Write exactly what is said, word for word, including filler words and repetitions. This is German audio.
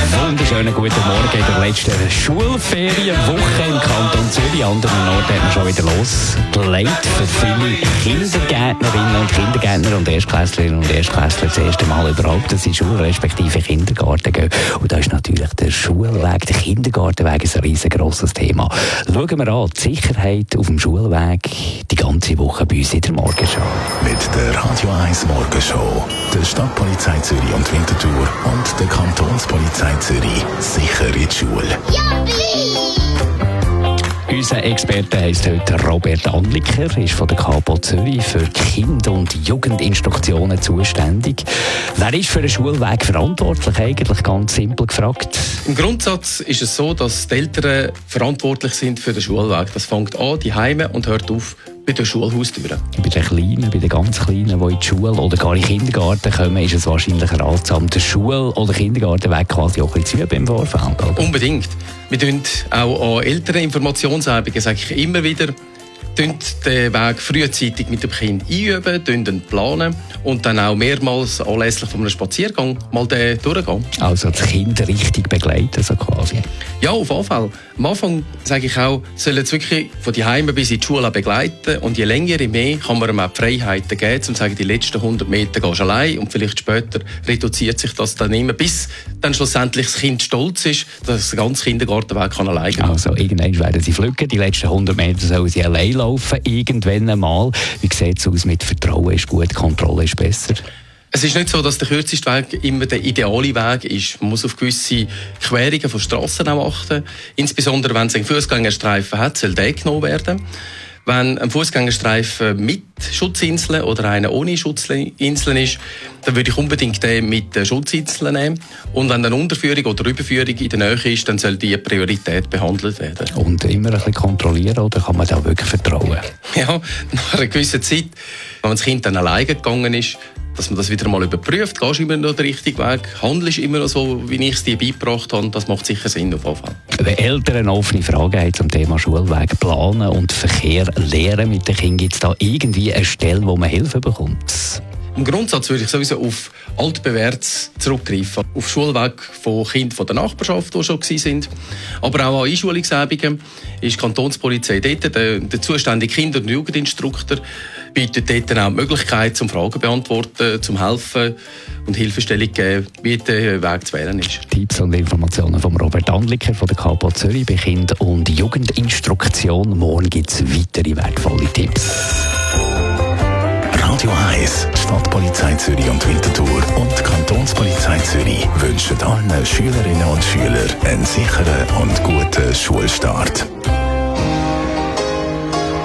Wunderschönen guten Morgen in der letzten Schulferienwoche im Kanton Zürich. An anderen Orten hat man schon wieder losgelegt. Für viele Kindergärtnerinnen und Kindergärtner und Erstklässlerinnen und Erstklässler das erste Mal überhaupt, dass sie in Schule respektive Kindergarten gehen. Und da ist natürlich der Schulweg, der Kindergartenweg ein riesengroßes Thema. Schauen wir an, die Sicherheit auf dem Schulweg die ganze Woche bei uns in der Morgenschau. Mit der Radio eins Morgenshow, der Stadtpolizei Zürich und Winterthur und der Kantonspolizei Zürich. Sicher in die Schule. Unser Experte heisst heute Robert Anliker, ist von der Kapo Zürich für Kinder- und Jugendinstruktionen zuständig. Wer ist für den Schulweg verantwortlich? Eigentlich ganz simpel gefragt. Im Grundsatz ist es so, dass die Eltern verantwortlich sind für den Schulweg. Das fängt an die Heime und hört auf bei den Schulhaustüren. Bei den Kleinen, bei den ganz Kleinen, die in die Schule oder gar in den Kindergarten kommen, ist es wahrscheinlich ratsam, den Schul- oder Kindergartenweg quasi auch ein bisschen zu üben im Vorfeld. Oder? Unbedingt. Wir tun auch an älteren Informationsabenden, sage ich immer wieder, den Weg frühzeitig mit dem Kind einüben, den planen und dann auch mehrmals anlässlich von einem Spaziergang mal den durchgehen. Also das Kind richtig begleiten, so quasi. Ja, auf jeden Fall. Am Anfang sage ich auch, sollen es wirklich von die Heime bis in die Schule begleiten und je länger, je mehr kann man ihm auch die Freiheiten geben, um zu sagen, die letzten hundert Meter gehst du allein und vielleicht später reduziert sich das dann immer, bis dann schlussendlich das Kind stolz ist, dass der ganze Kindergartenweg kann allein gehen. Also irgendwann werden sie pflücken, die letzten hundert Meter sollen sie allein laufen, irgendwann einmal. Wie sieht es aus mit Vertrauen ist gut, Kontrolle ist besser? Es ist nicht so, dass der kürzeste Weg immer der ideale Weg ist. Man muss auf gewisse Querungen von Strassen auch achten. Insbesondere wenn es einen Fußgängerstreifen hat, soll der genommen werden. Wenn ein Fußgängerstreifen mit Schutzinseln oder einer ohne Schutzinseln ist, dann würde ich unbedingt den mit den Schutzinseln nehmen. Und wenn eine Unterführung oder Überführung in der Nähe ist, dann soll die Priorität behandelt werden. Und immer ein bisschen kontrollieren, oder kann man da wirklich vertrauen? Ja, nach einer gewissen Zeit, wenn das Kind dann alleine gegangen ist, dass man das wieder mal überprüft, gehst du immer noch den richtigen Weg, handelst immer noch so, wie ich es dir beigebracht habe, das macht sicher Sinn auf jeden Fall. Wenn Eltern eine offene Frage haben zum Thema Schulweg planen und Verkehr lehren mit den Kindern, gibt es da irgendwie eine Stelle, wo man Hilfe bekommt? Im Grundsatz würde ich sowieso auf altbewährtes zurückgreifen. Auf Schulweg von Kindern von der Nachbarschaft, die schon waren. Aber auch an Einschulungsabenden ist die Kantonspolizei dort. Der, der zuständige Kinder- und Jugendinstruktor bietet dort auch die Möglichkeit, zum Fragen beantworten, zum Helfen und Hilfestellung geben, wie der Weg zu wählen ist. Tipps und Informationen von Robert Anliker von der Kapo Zürich bei Kinder- und Jugendinstruktion. Morgen gibt es weitere wertvolle Tipps. Radio eins, Stadtpolizei Zürich und Winterthur und Kantonspolizei Zürich wünschen allen Schülerinnen und Schülern einen sicheren und guten Schulstart.